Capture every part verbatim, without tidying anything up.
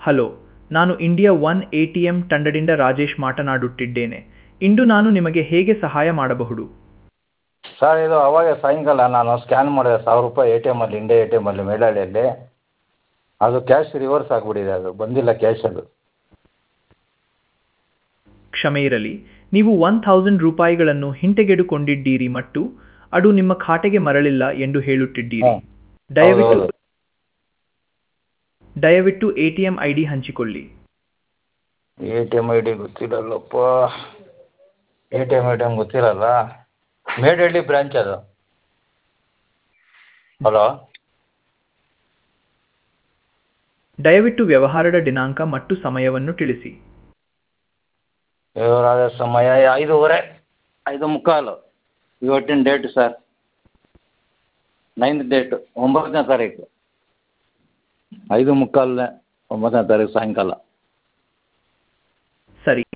Hello, ನಾನು India one A T M ತಂಡದಿಂದ ರಾಜೇಶ್ ಮಾತನಾಡುತ್ತಿದ್ದೇನೆ. ಇಂದು ನಾನು ನಿಮಗೆ ಹೇಗೆ ಸಹಾಯ ಮಾಡಬಹುದು? ಸರ್ ಇದು ಅವಾಗ ಸಾಯಂಕಾಲ ನಾನು ಸ್ಕ್ಯಾನ್ ಮಾಡಿದೆ ಸಾವಿರ ರೂಪಾಯಿ ಎ ಟಿ ಎಮಲ್ಲಿ, ಇಂಡಿಯಾ ಎ ಟಿ ಎಮಲ್ಲಿ ಮೇಲಹಳ್ಳಿಯಲ್ಲಿ. ಅದು ಕ್ಯಾಶ್ ರಿವರ್ಸ್ ಆಗಿಬಿಟ್ಟಿದೆ, ಅದು ಬಂದಿಲ್ಲ ಕ್ಯಾಶ್ ಅದು. ಕ್ಷಮೆ ಇರಲಿ, ನೀವು ಒನ್ ಥೌಸಂಡ್ ರೂಪಾಯಿಗಳನ್ನು ಹಿಂತೆಗೆದುಕೊಂಡಿದ್ದೀರಿ ಮತ್ತು ಅದು ನಿಮ್ಮ ಖಾತೆಗೆ ಮರಳಿಲ್ಲ ಎಂದು ಹೇಳುತ್ತಿದ್ದೀರಿ. ಹಾಂ, ಹೌದು ದಯವಿಟ್ಟು ಹೌದು. ದಯವಿಟ್ಟು A T M I D ಹಂಚಿಕೊಳ್ಳಿ. A T M I D ಗೊತ್ತಿರಲ್ಲಪ್ಪ. A T M I D Medahalli. ಮೇಡಹಳ್ಳಿ ಬ್ರಾಂಚ್ ಅದು. ಹಲೋ, ದಯವಿಟ್ಟು ವ್ಯವಹಾರದ ದಿನಾಂಕ ಮತ್ತು ಸಮಯವನ್ನು ತಿಳಿಸಿ. ವ್ಯವಹಾರದ ಸಮಯ ಐದೂವರೆ ಐದು ಮುಕ್ಕಾಲು ಇವತ್ತಿನ ಡೇಟ್ ಸರ್. ನೈನ್ತ್ ಡೇಟು ಒಂಬತ್ತನೇ ತಾರೀಕು ಐದು ಮುಕ್ಕಾಲನೇ ಒಂಬತ್ತನೇ ತಾರೀಕು ಸಾಯಂಕಾಲ. ಸರಿ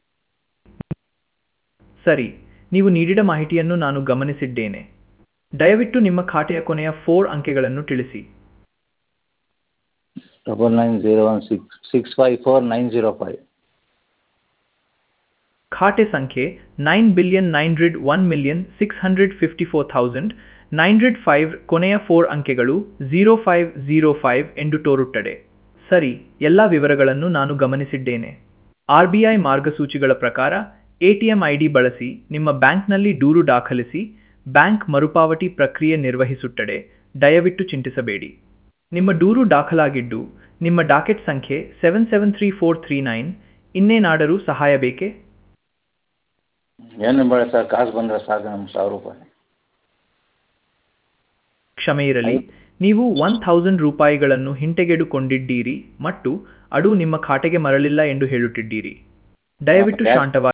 ಸರಿ ನೀವು ನೀಡಿದ ಮಾಹಿತಿಯನ್ನು ನಾನು ಗಮನಿಸಿದ್ದೇನೆ. ದಯವಿಟ್ಟು ನಿಮ್ಮ ಖಾತೆಯ ಕೊನೆಯ ಫೋರ್ ಅಂಕೆಗಳನ್ನು ತಿಳಿಸಿ. Double nine zero one six six five four nine zero five. ಖಾತೆ ಸಂಖ್ಯೆ nine billion nine hundred one million six hundred fifty four thousand nine hundred five. ಕೊನೆಯ ಫೋರ್ ಅಂಕೆಗಳು ಝೀರೋ ಫೈವ್ ಝೀರೋ ಫೈವ್ ಎಂದು ತೋರುತ್ತದೆ. ಸರಿ, ಎಲ್ಲ ವಿವರಗಳನ್ನು ನಾನು ಗಮನಿಸಿದ್ದೇನೆ. ಆರ್ ಬಿ ಐ ಮಾರ್ಗಸೂಚಿಗಳ ಪ್ರಕಾರ A T M I D ಬಳಸಿ ನಿಮ್ಮ ಬ್ಯಾಂಕ್ನಲ್ಲಿ ದೂರು ದಾಖಲಿಸಿ. ಬ್ಯಾಂಕ್ ಮರುಪಾವತಿ ಪ್ರಕ್ರಿಯೆ ನಿರ್ವಹಿಸುತ್ತದೆ. ದಯವಿಟ್ಟು ಚಿಂತಿಸಬೇಡಿ. ನಿಮ್ಮ ದೂರು ದಾಖಲಾಗಿದ್ದು ನಿಮ್ಮ ಡಾಕೆಟ್ ಸಂಖ್ಯೆ seven seven three four three nine. ಇನ್ನೇನಾದರೂ ಸಹಾಯ ಬೇಕೇ? ಏನು ಬೇಡ ಸರ್, ಕಾಸು ಬಂದರೆ ಸಾಕು ನಮ್ಗೆ ಸಾವಿರ ರೂಪಾಯಿ. ಕ್ಷಮೆ ಇರಲಿ, ನೀವು ಒನ್ ಥೌಸಂಡ್ ರೂಪಾಯಿಗಳನ್ನು ಹಿಂತೆಗೆದುಕೊಂಡಿದ್ದೀರಿ ಮತ್ತು ಅದು ನಿಮ್ಮ ಖಾತೆಗೆ ಮರಳಿಲ್ಲ ಎಂದು ಹೇಳುತ್ತಿದ್ದೀರಿ. ದಯವಿಟ್ಟು ಶಾಂತವಾಗಿ.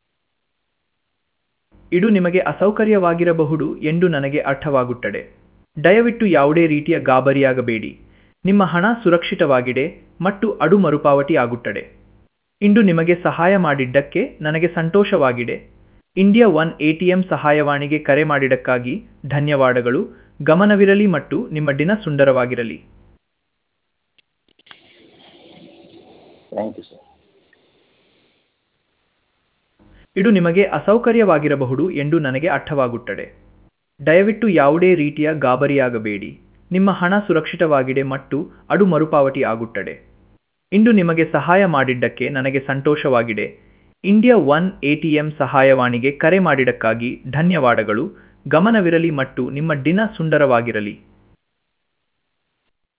ಇದು ನಿಮಗೆ ಅಸೌಕರ್ಯವಾಗಿರಬಹುದು ಎಂದು ನನಗೆ ಅರ್ಥವಾಗುತ್ತದೆ. ದಯವಿಟ್ಟು ಯಾವುದೇ ರೀತಿಯ ಗಾಬರಿಯಾಗಬೇಡಿ. ನಿಮ್ಮ ಹಣ ಸುರಕ್ಷಿತವಾಗಿದೆ ಮತ್ತು ಅದು ಮರುಪಾವತಿ ಆಗುತ್ತದೆ. ಇಂದು ನಿಮಗೆ ಸಹಾಯ ಮಾಡಿದ್ದಕ್ಕೆ ನನಗೆ ಸಂತೋಷವಾಗಿದೆ. India one A T M ಸಹಾಯವಾಣಿಗೆ ಕರೆ ಮಾಡಿದ್ದಕ್ಕಾಗಿ ಧನ್ಯವಾದಗಳು. ಗಮನವಿರಲಿ ಮತ್ತು ನಿಮ್ಮ ದಿನ ಸುಂದರವಾಗಿರಲಿ. Thank you sir. ಇದು ನಿಮಗೆ ಅಸೌಕರ್ಯವಾಗಿರಬಹುದು ಎಂದು ನನಗೆ ಅರ್ಥವಾಗುತ್ತದೆ. ದಯವಿಟ್ಟು ಯಾವುದೇ ರೀತಿಯ ಗಾಬರಿಯಾಗಬೇಡಿ. ನಿಮ್ಮ ಹಣ ಸುರಕ್ಷಿತವಾಗಿದೆ ಮತ್ತು ಅದು ಮರುಪಾವತಿ ಆಗುತ್ತದೆ. ಇಂದು ನಿಮಗೆ ಸಹಾಯ ಮಾಡಿದ್ದಕ್ಕೆ ನನಗೆ ಸಂತೋಷವಾಗಿದೆ. India one A T M ಸಹಾಯವಾಣಿಗೆ ಕರೆ ಮಾಡಿದ್ದಕ್ಕಾಗಿ ಧನ್ಯವಾದಗಳು. ಗಮನವಿರಲಿ ಮತ್ತು ನಿಮ್ಮ ದಿನ ಸುಂದರವಾಗಿರಲಿ.